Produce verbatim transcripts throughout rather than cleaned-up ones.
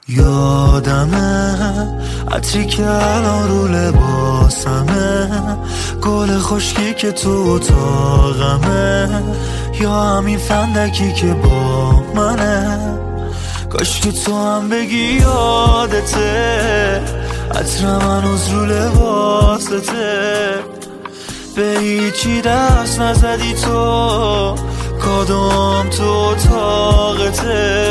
یادمه عطری که الان رو لباسمه، گل خشکی که تو اتاقمه، یا همین فندکی که با منه. کاش که تو هم بگی یادته، عطرم هنوز رو لباسته. به هیچی دست نزدی تو، کادام تو اتاقته.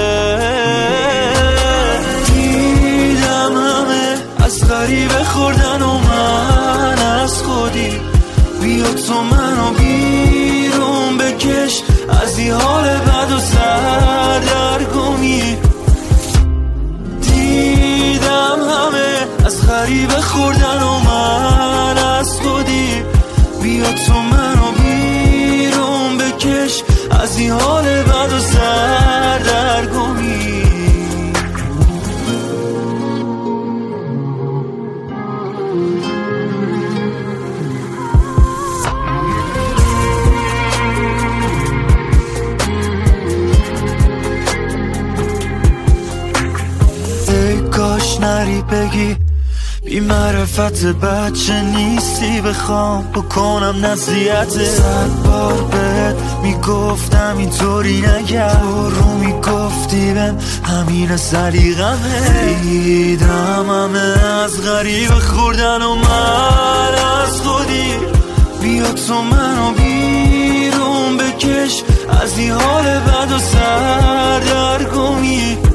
دیدم همه از غریبه خوردن و من از خودی. بیا تو منو بیرون بکش از این حال بد و سردرگمی. دیدم همه از غریبه خوردن و من از خودی. بیا تو منو بیرون بکش از این حال بد و سردرگمی. ای کاش نری بگی بی معرفت بچه نیستی، بخوام بکنم نصیحت. صد بار بهت میگفتم اینطوری نگرد، تو رو میگفتی بهم همین سلیقمه. دیدم همه از غریب خوردن و من از خودی. بیا تو منو بیرون بکش از این حال بد و سردرگمی.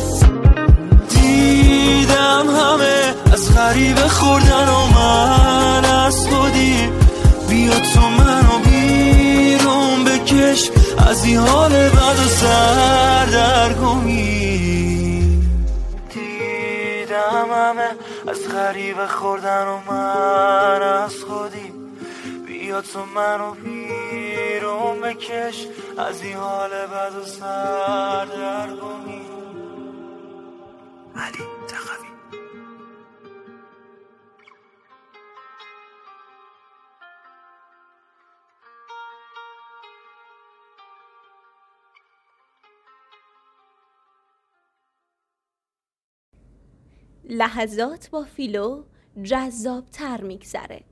دیدم همه از غریبه خوردن و من از خودی. بیا تو منو بیرون بکش از این حال بد و سردرگمی. دیدم همه از غریبه خوردن و من از خودی. بیا تو منو بیرون بکش از این حال بد و سردرگمی. علی تخوی. لحظات با فیلو جذاب‌تر میگذره.